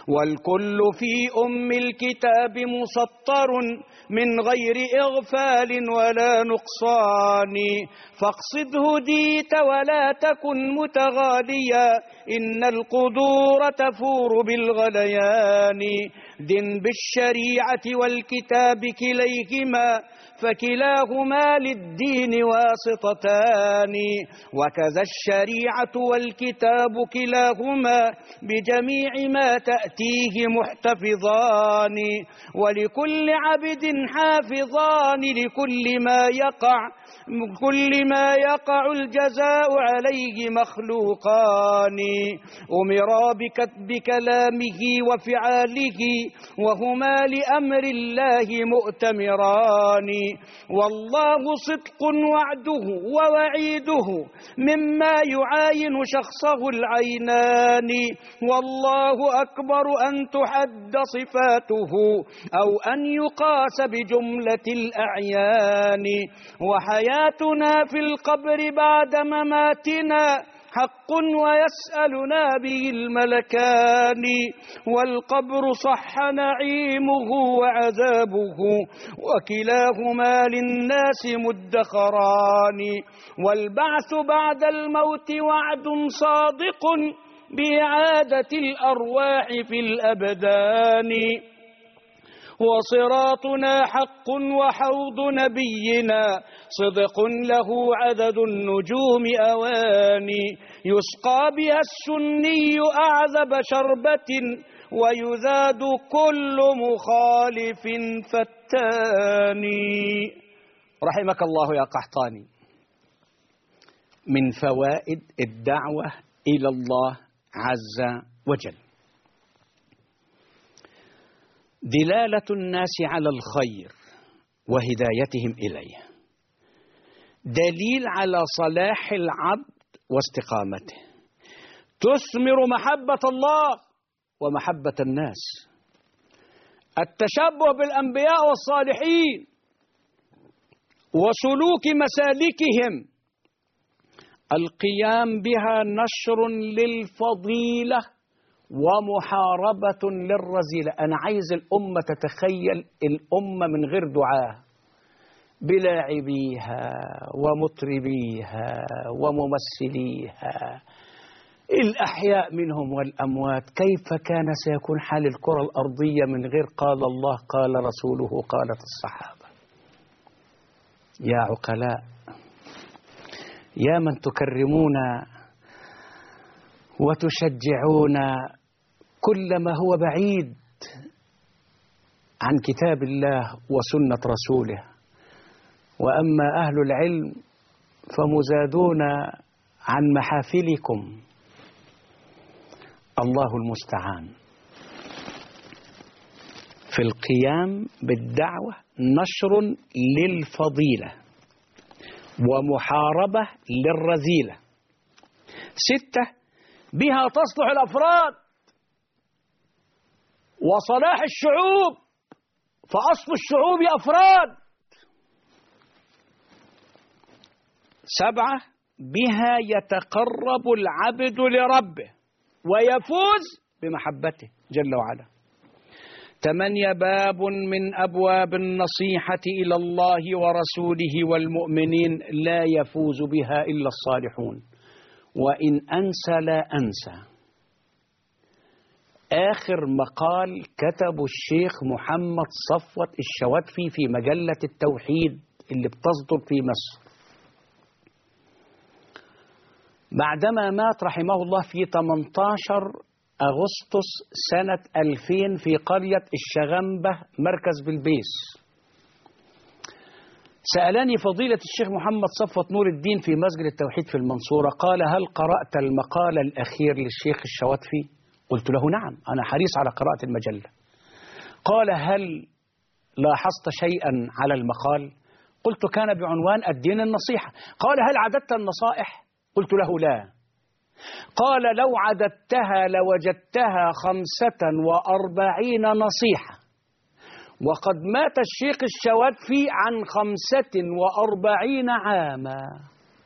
والكل في أم الكتاب مسطر من غير إغفال ولا نقصان، فاقصد هديت ولا تكن متغاليا، إن القدور تفور بالغليان. دن بالشريعة والكتاب كليهما، فكلاهما للدين واسطتان، وكذا الشريعة والكتاب كلاهما بجميع ما تأتيه محتفظان، ولكل عبد حافظان لكل ما يقع كل ما يقع الجزاء عليه مخلوقان، أمرا بكتب كلامه وفعاله وهما لأمر الله مؤتمران، والله صدق وعده ووعيده مما يعاين شخصه العينان، والله أكبر أن تحد صفاته أو أن يقاس بجملة الأعيان، وحياتنا في القبر بعد مماتنا حق ويسألنا به الملكان، والقبر صح نعيمه وعذابه وكلاهما للناس مدخران، والبعث بعد الموت وعد صادق بإعادة الأرواح في الأبدان، وصراطنا حق وحوض نبينا صدق له عدد النجوم أواني، يسقى بها السني أعذب شربة ويذاد كل مخالف فتاني. رحمك الله يا قحطاني. من فوائد الدعوة إلى الله عز وجل دلالة الناس على الخير وهدايتهم إليه، دليل على صلاح العبد واستقامته، تثمر محبة الله ومحبة الناس، التشبه بالأنبياء والصالحين وسلوك مسالكهم، القيام بها نشر للفضيلة ومحاربة للرذيلة. أنا عايز الأمة تتخيل الأمة من غير دعاء، بلاعبيها ومطربيها وممثليها، الأحياء منهم والأموات، كيف كان سيكون حال الكرة الأرضية من غير قال الله قال رسوله قالت الصحابة؟ يا عقلاء، يا من تكرمون وتشجعون كل ما هو بعيد عن كتاب الله وسنة رسوله، وأما أهل العلم فمزادون عن محافلكم، الله المستعان. في القيام بالدعوة نشر للفضيلة ومحاربة للرذيلة. ستة، بها تصلح الأفراد وصلاح الشعوب، فأصل الشعوب أفراد. سبعة، بها يتقرب العبد لربه ويفوز بمحبته جل وعلا. ثمانية، باب من أبواب النصيحة إلى الله ورسوله والمؤمنين لا يفوز بها إلا الصالحون، وإن أنسى لا أنسى. آخر مقال كتبه الشيخ محمد صفوت الشواتفي في مجلة التوحيد اللي بتصدر في مصر، بعدما مات رحمه الله في ثمانية عشر أغسطس سنة ألفين في قرية الشغنبة مركز بلبيس. سألني فضيلة الشيخ محمد صفوت نور الدين في مسجد التوحيد في المنصورة، قال: هل قرأت المقال الأخير للشيخ الشواتفي؟ قلت له: نعم، أنا حريص على قراءة المجلة. قال: هل لاحظت شيئا على المقال؟ قلت: كان بعنوان الدين النصيحة. قال: هل عددت النصائح؟ قلت له: لا. قال: لو عددتها لوجدتها خمسة وأربعين نصيحة، وقد مات الشيخ الشواتفي عن خمسة وأربعين عاما.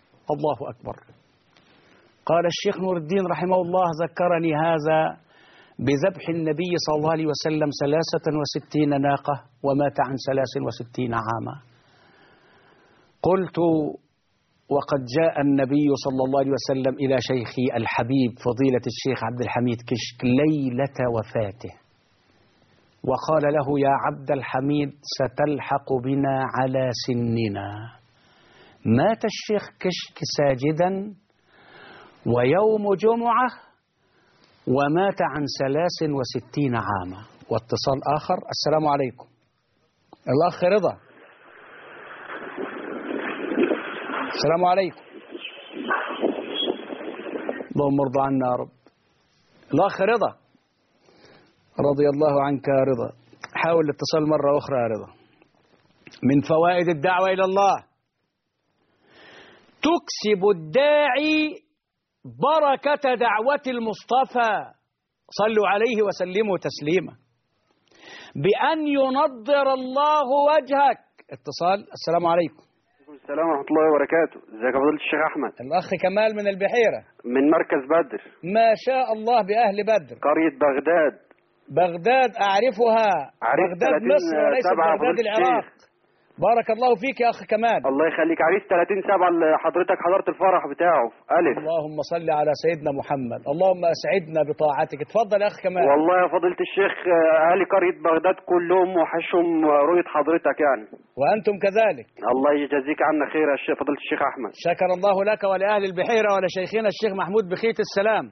الله أكبر. قال الشيخ نور الدين رحمه الله: ذكرني هذا بذبح النبي صلى الله عليه وسلم ثلاثة وستين ناقة ومات عن ثلاث وستين عاما. قلت وقد جاء النبي صلى الله عليه وسلم إلى شيخي الحبيب فضيلة الشيخ عبد الحميد كشك ليلة وفاته وقال له: يا عبد الحميد ستلحق بنا على سننا. مات الشيخ كشك ساجدا ويوم جمعة ومات عن ثلاث وستين عاما. واتصال آخر. السلام عليكم. الأخ رضا. السلام عليكم. اللهم ارضى عنا يا رب. الأخ رضا رضي الله عنك يا رضا. حاول الاتصال مرة أخرى يا رضا. من فوائد الدعوة إلى الله: تكسب الداعي بركة دعوة المصطفى صلوا عليه وسلموا تسليما بأن ينضر الله وجهك. اتصال. السلام عليكم. السلام ورحمة الله وبركاته. ازيك يا فضيلة الشيخ أحمد؟ الأخ كمال من البحيرة. من مركز بدر. ما شاء الله بأهل بدر. قرية بغداد. بغداد أعرفها. بغداد مصر وليس بغداد العراق. بارك الله فيك يا أخ كمال. الله يخليك. عريس ثلاثين سبعة اللي حضرتك حضرت الفرح بتاعه في ألف. اللهم صل على سيدنا محمد. اللهم أسعدنا بطاعتك. اتفضل يا أخ كمال. والله يا فضيلة الشيخ أهل قرية بغداد كلهم وحشهم رؤية حضرتك يعني. وأنتم كذلك. الله يجازيك عنا خير يا شيخ فضيلة الشيخ أحمد. شكر الله لك ولأهل البحيرة ولشيخنا الشيخ محمود بخيت السلام.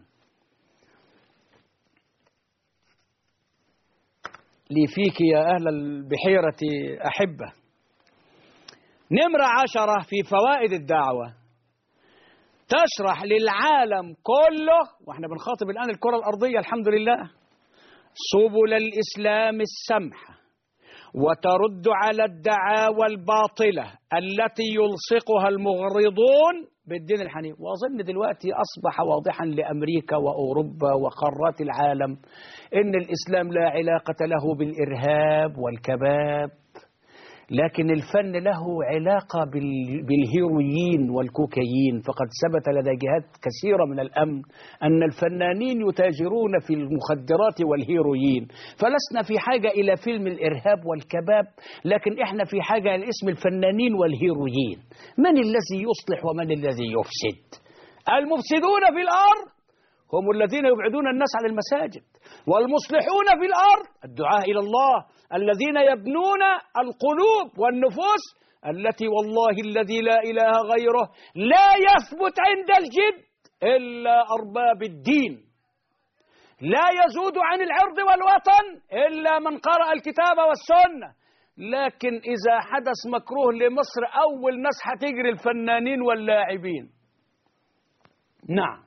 لي فيك يا أهل البحيرة أحبة. نمرة عشرة في فوائد الدعوة: تشرح للعالم كله، واحنا بنخاطب الآن الكرة الأرضية الحمد لله، سبل الإسلام السمحة وترد على الدعاوى الباطلة التي يلصقها المغرضون بالدين الحنيف. وأظن دلوقتي أصبح واضحا لأمريكا وأوروبا وقارات العالم إن الإسلام لا علاقة له بالإرهاب والكباب، لكن الفن له علاقة بالهيروين والكوكايين. فقد ثبت لدى جهات كثيرة من الأمن أن الفنانين يتاجرون في المخدرات والهيروين. فلسنا في حاجة إلى فيلم الإرهاب والكباب، لكن إحنا في حاجة إلى اسم الفنانين والهيروين. من الذي يصلح ومن الذي يفسد؟ المفسدون في الأرض هم الذين يبعدون الناس عن المساجد، والمصلحون في الأرض الدعاة إلى الله الذين يبنون القلوب والنفوس التي والله الذي لا إله غيره لا يثبت عند الجد إلا أرباب الدين، لا يزود عن العرض والوطن إلا من قرأ الكتاب والسنة. لكن إذا حدث مكروه لمصر أول ناس هتجري الفنانين واللاعبين. نعم.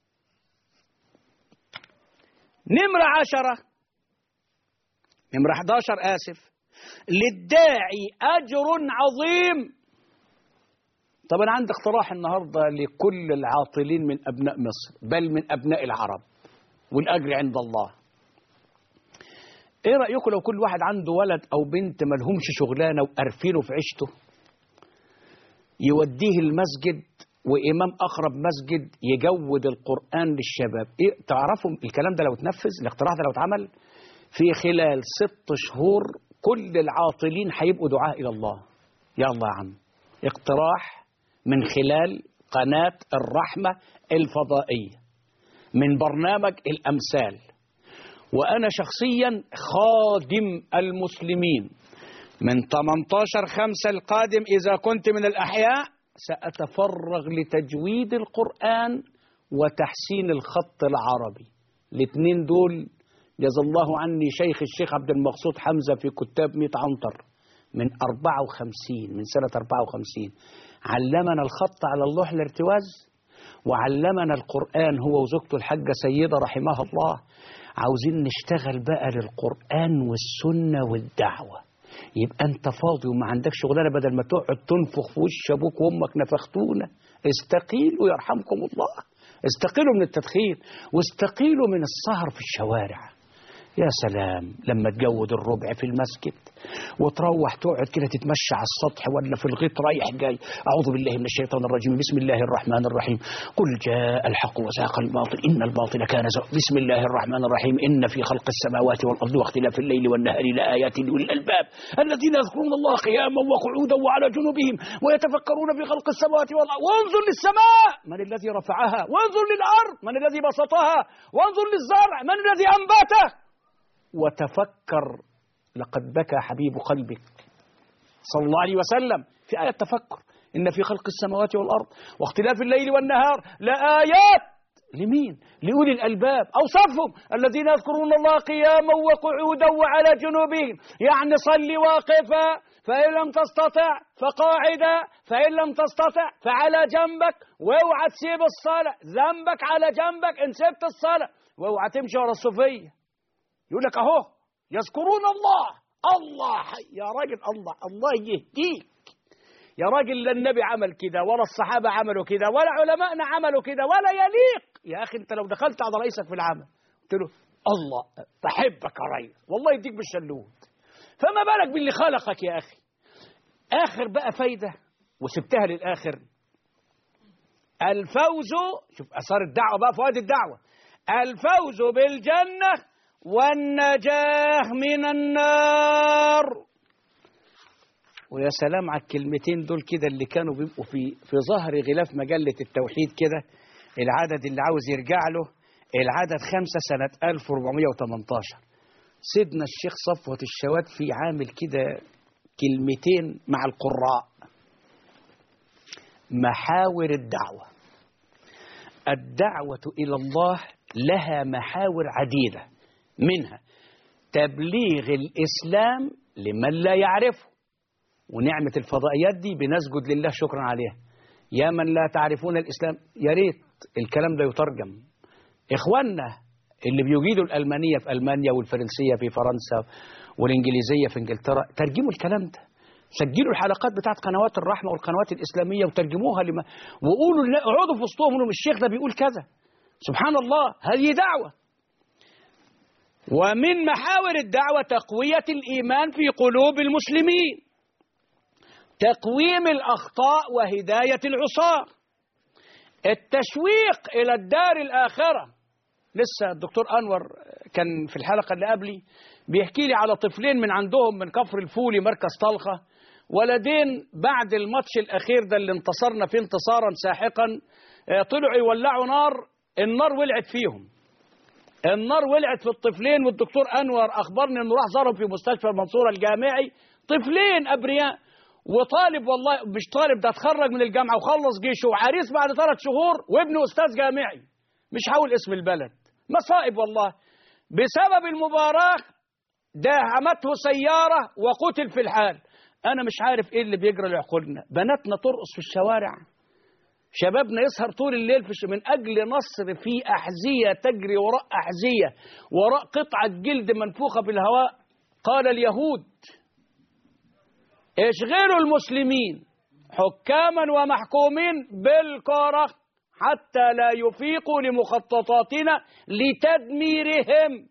نمرة عشرة نمرة أحد عشر آسف للداعي أجر عظيم. طب أنا عندي اقتراح النهاردة لكل العاطلين من أبناء مصر بل من أبناء العرب، والأجر عند الله. إيه رأيكم لو كل واحد عنده ولد أو بنت ملهمش شغلانة وقرفينه في عيشته يوديه المسجد وإمام أقرب مسجد يجود القرآن للشباب؟ إيه تعرفوا الكلام ده لو اتنفذ، الاقتراح ده لو اتعمل في خلال ست شهور كل العاطلين هيبقوا دعاء إلى الله. يا الله يا عم، اقتراح من خلال قناة الرحمة الفضائية من برنامج الأمثال. وأنا شخصيا خادم المسلمين من ثمانية عشر خمسة القادم إذا كنت من الأحياء سأتفرغ لتجويد القرآن وتحسين الخط العربي. الاثنين دول جزا الله عني شيخ الشيخ عبد المقصود حمزة في كتاب مئة عنتر من أربعة وخمسين من سنة أربعة وخمسين علمنا الخط على اللوح الارتواز وعلمنا القرآن هو وزوجته الحاجة سيدة رحمها الله. عاوزين نشتغل بقى للقرآن والسنة والدعوة. يبقى انت فاضي وما عندك شغلانه، بدل ما تقعد تنفخ في وش ابوك وامك نفختونا. استقيلوا يرحمكم الله، استقيلوا من التدخين واستقيلوا من السهر في الشوارع. يا سلام لما تجود الربع في المسجد وتروح تقعد كده تتمشى على السطح ولا في الغيط رايح جاي. أعوذ بالله من الشيطان الرجيم. بسم الله الرحمن الرحيم. قل جاء الحق وزهق الباطل إن الباطل كان زهوقا. بسم الله الرحمن الرحيم. إن في خلق السماوات والأرض واختلاف الليل والنهار لآيات لأولي الألباب الذين يذكرون الله قياما وقعودا وعلى جنوبهم ويتفكرون في خلق السماوات والأرض. وانظر للسماء من الذي رفعها، وانظر للأرض من الذي بسطها، وانظر للزرع من الذي أنبته، وتفكر. لقد بكى حبيب قلبك صلى الله عليه وسلم في آية تفكر. إن في خلق السماوات والأرض واختلاف الليل والنهار لآيات لمين؟ لأولي الألباب. أوصفهم الذين يذكرون الله قياما وقعودا وعلى جنوبهم. يعني صل واقفا، فإن لم تستطع فقاعدا، فإن لم تستطع فعلى جنبك، واوعى تسيب الصلاة، ذنبك على جنبك إن سبت الصلاة، واوعى تمشي ورا الصوفية. يقول لك أهو يذكرون الله. الله حي يا راجل، الله الله يهديك يا راجل. لا النبي عمل كده ولا الصحابة عملوا كده ولا علماءنا عملوا كده ولا يليق. يا أخي أنت لو دخلت على رئيسك في العمل قلت له الله بحبك يا ريس والله يديك بالشلوت، فما بالك باللي خلقك يا أخي. آخر بقى فايدة وسبتها للآخر، الفوز. شوف أثار الدعوة بقى، فوائد الدعوة. الفوز بالجنة والنجاة من النار. ويا سلام على الكلمتين دول كده اللي كانوا بيبقوا في في ظهر غلاف مجلة التوحيد كده. العدد اللي عاوز يرجع له العدد خمسة سنة ألف وأربعمائة وثمانية عشر. سيدنا الشيخ صفوة الشواد في عامل كده كلمتين مع القراء: محاور الدعوة. الدعوة إلى الله لها محاور عديدة، منها تبليغ الإسلام لمن لا يعرفه، ونعمة الفضائيات دي بنسجد لله شكرا عليها. يا من لا تعرفون الإسلام، يا ريت الكلام ده يترجم. إخواننا اللي بيجيدوا الألمانية في ألمانيا والفرنسية في فرنسا والإنجليزية في إنجلترا، ترجموا الكلام ده، سجلوا الحلقات بتاعت قنوات الرحمة والقنوات الإسلامية وترجموها لما، وقولوا اقعدوا في وسطهم قولوا الشيخ ده بيقول كذا. سبحان الله، هذه دعوة. ومن محاور الدعوة تقوية الإيمان في قلوب المسلمين، تقويم الأخطاء وهداية العصاة، التشويق إلى الدار الآخرة. لسه الدكتور أنور كان في الحلقة اللي قبلي بيحكي لي على طفلين من عندهم من كفر الفولي مركز طلخة، ولدين بعد الماتش الأخير ده اللي انتصرنا فيه انتصارا ساحقا طلعوا يولعوا نار، النار ولعت فيهم، النار ولعت في الطفلين. والدكتور أنور أخبرني أنه راح زارهم في مستشفى المنصورة الجامعي، طفلين أبرياء، وطالب والله مش طالب ده اتخرج من الجامعة وخلص جيشه وعريس بعد ثلاث شهور وابنه أستاذ جامعي، مش هقول اسم البلد. مصائب والله. بسبب المباراة داهمته سيارة وقتل في الحال. أنا مش عارف إيه اللي بيجرى لعقولنا. بناتنا ترقص في الشوارع، شبابنا يسهر طول الليل في من أجل نصر في أحذية تجري وراء أحذية، وراء قطعة جلد منفوخة في الهواء. قال اليهود: اشغلوا المسلمين حكاما ومحكومين بالكرة حتى لا يفيقوا لمخططاتنا لتدميرهم.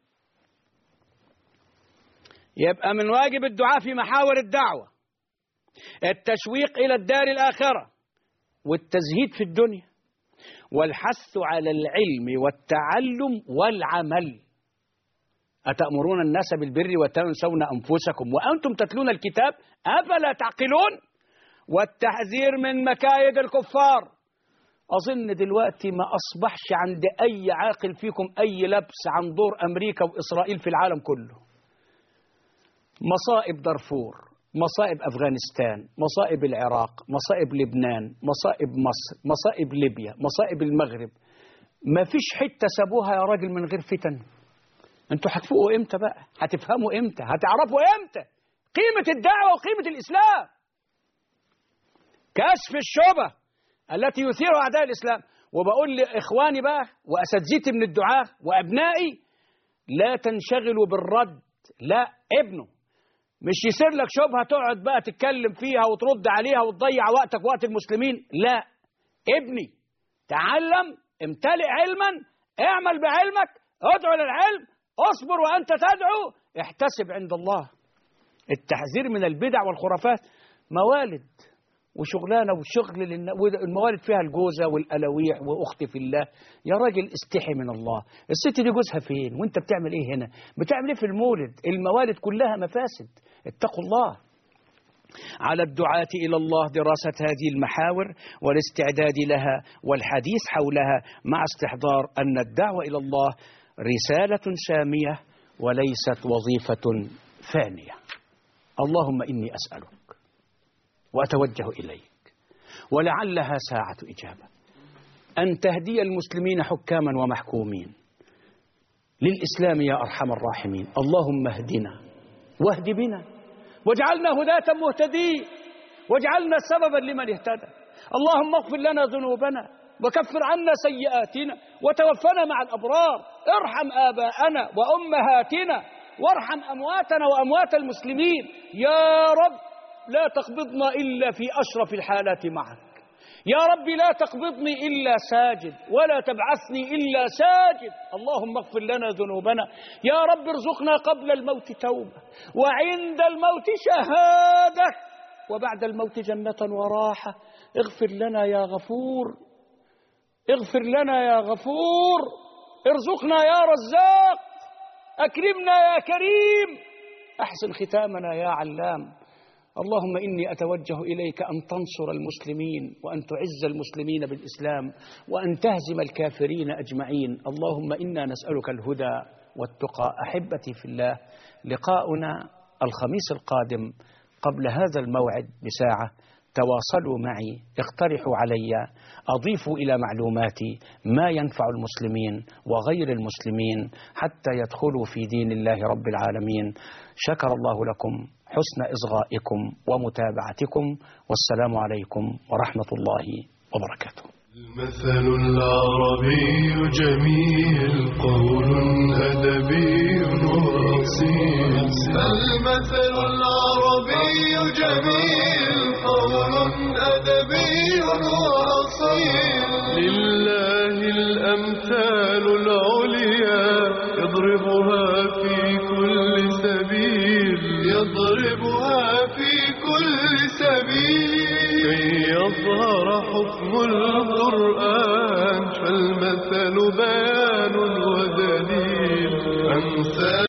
يبقى من واجب الدعاء في محاور الدعوة التشويق إلى الدار الآخرة والتزهيد في الدنيا والحث على العلم والتعلم والعمل. أتأمرون الناس بالبر وتنسون أنفسكم وأنتم تتلون الكتاب أفلا تعقلون. والتحذير من مكايد الكفار. أظن دلوقتي ما أصبحش عند أي عاقل فيكم أي لبس عن دور أمريكا وإسرائيل في العالم كله. مصائب دارفور، مصائب أفغانستان، مصائب العراق، مصائب لبنان، مصائب مصر، مصائب ليبيا، مصائب المغرب، ما فيش حتة سابوها يا راجل من غير فتن. انتوا هتفوقوا امتى بقى؟ هتفهموا امتى؟ هتعرفوا امتى قيمة الدعوة وقيمة الإسلام؟ كشف الشبهة التي يثيرها أعداء الإسلام. وبقول لإخواني بقى وأساتذتي من الدعاة وأبنائي: لا تنشغلوا بالرد، لا ابنه مش يصير لك شبهة تقعد بقى تتكلم فيها وترد عليها وتضيع وقتك وقت المسلمين. لا ابني، تعلم، امتلئ علما، اعمل بعلمك، ادعو للعلم، اصبر وأنت تدعو، احتسب عند الله. التحذير من البدع والخرافات. موالد وشغلانة وشغل للنا... والموالد فيها الجوزة والألويح وأختي في الله. يا راجل استحي من الله، الست دي جوزها فين وانت بتعمل ايه هنا؟ بتعمل ايه في المولد؟ الموالد كلها مفاسد. اتقوا الله. على الدعاة إلى الله دراسة هذه المحاور والاستعداد لها والحديث حولها، مع استحضار أن الدعوة إلى الله رسالة سامية وليست وظيفة فانية. اللهم إني أسألك وأتوجه إليك ولعلها ساعة إجابة أن تهدي المسلمين حكاما ومحكومين للإسلام يا أرحم الراحمين. اللهم اهدنا واهد بنا واجعلنا هداة مهتدين واجعلنا سببا لمن اهتدى. اللهم اغفر لنا ذنوبنا وكفر عنا سيئاتنا وتوفنا مع الأبرار. ارحم آباءنا وأمهاتنا وارحم أمواتنا وأموات المسلمين يا رب. لا تقبضنا إلا في أشرف الحالات معك يا رب. لا تقبضني إلا ساجد ولا تبعثني إلا ساجد. اللهم اغفر لنا ذنوبنا يا رب. ارزقنا قبل الموت توبة وعند الموت شهادة وبعد الموت جنة وراحة. اغفر لنا يا غفور، اغفر لنا يا غفور. ارزقنا يا رزاق، أكرمنا يا كريم، أحسن ختامنا يا علام. اللهم إني أتوجه إليك أن تنصر المسلمين وأن تعز المسلمين بالإسلام وأن تهزم الكافرين أجمعين. اللهم إنا نسألك الهدى والتقى. أحبتي في الله، لقاؤنا الخميس القادم قبل هذا الموعد بساعة. تواصلوا معي، اقترحوا علي، أضيفوا إلى معلوماتي ما ينفع المسلمين وغير المسلمين حتى يدخلوا في دين الله رب العالمين. شكر الله لكم حسن إصغائكم ومتابعتكم، والسلام عليكم ورحمة الله وبركاته. المثل العربي جميل، قول أدبي وأصيل. المثل العربي جميل، قول أدبي وأصيل. لله الأمثال العليا يضربها في كل سبيل، يضربها في كل سبيل. كي يظهر حكم القرآن فالمثل بيان ودليل. أمثال